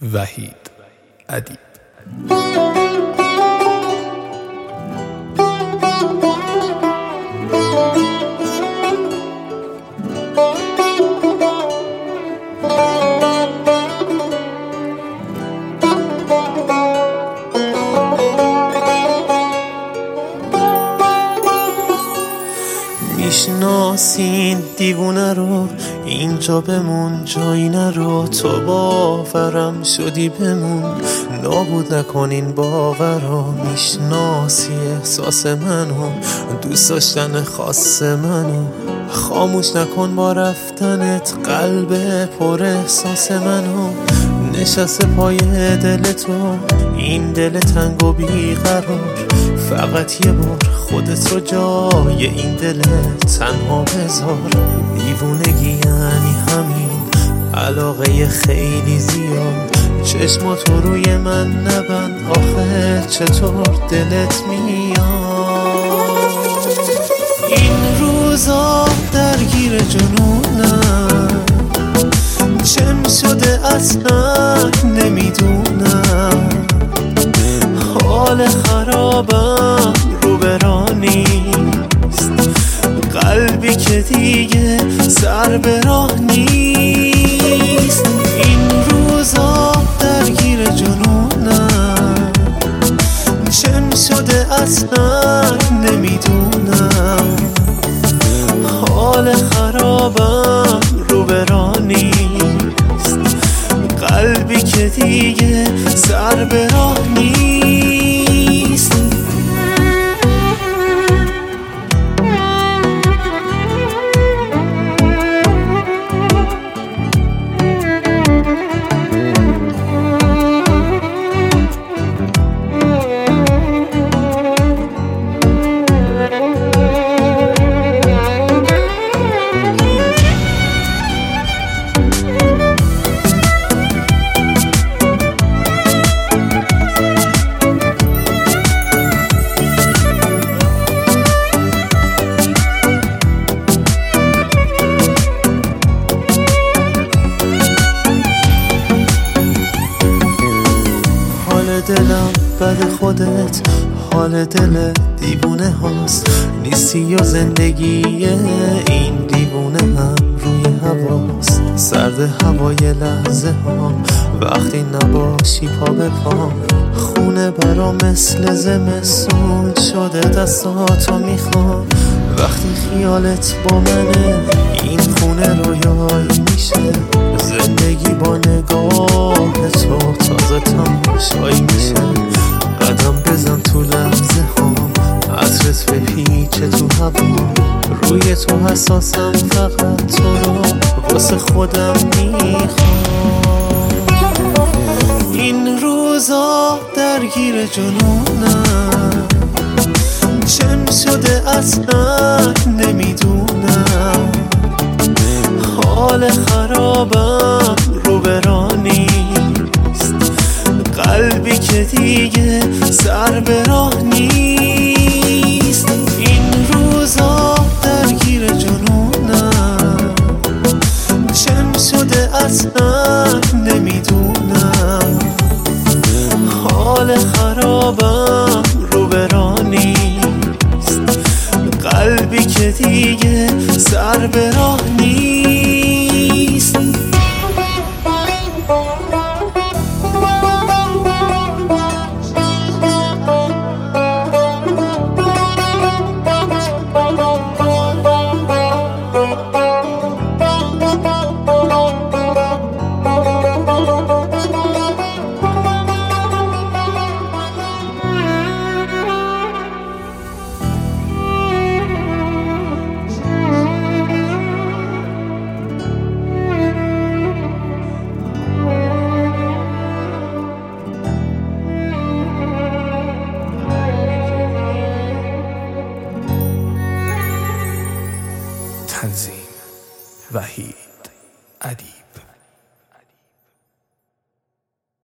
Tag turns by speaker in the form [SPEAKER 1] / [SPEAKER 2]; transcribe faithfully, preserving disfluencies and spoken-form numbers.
[SPEAKER 1] وحید ادیب.
[SPEAKER 2] میشناسین دیوونه رو، اینجا بمون جایی نرو، تو باورم شدی بمون، نابود نکنین باورا. میشناسی احساس منو، دوست داشتن خاص منو، خاموش نکن با رفتنت قلب پر احساس منو. نشسته پای دل تو این دل تنگ و بیقرار، فقط یه بار خودت رو جای این دل تنها بذار. دیوونگی یعنی همین علاقه خیلی زیاد، چشماتو روی من نبند آخه چطور دلت میاد. این روزا درگیر جنونم، چم شده اصلا نمیدونم، حال خرابم رو برا نیست، قلبی که دیگه سر به راه نیست. این روزا درگیر جنونم، چم شده اصلا نمیدونم، حال خرابم رو برا نیست، قلبی که دیگه سر به راه نیست. دلم بد خودت، حال دل دیوونه هاست، نیستی و زندگی این دیوونه هم روی هواست. سرد هوای لحظه ها وقتی نباشی پا به پا، خونه برا مثل زمستون شده دستاتو میخوام. وقتی خیالت با منه این خونه رویایی میشه، زندگی با نگاه تو تازه تماشایی میشه. قدم بزن تو لحظه ها، عطرت بپیچه تو هوا، روی تو حساسم فقط تو رو واسه خودم میخوام. این روزا درگیر جنونم، چم شده اصلا نمیدونم، حال خرابم رو برا نیست، قلبی که دیگه سر به راه نیست. این روزا درگیر جنونم، چم شده اصلا نمیدونم، حال خرابم رو برا نیست، قلبی که دیگه سر به راه نیست.
[SPEAKER 1] تنظیم وحید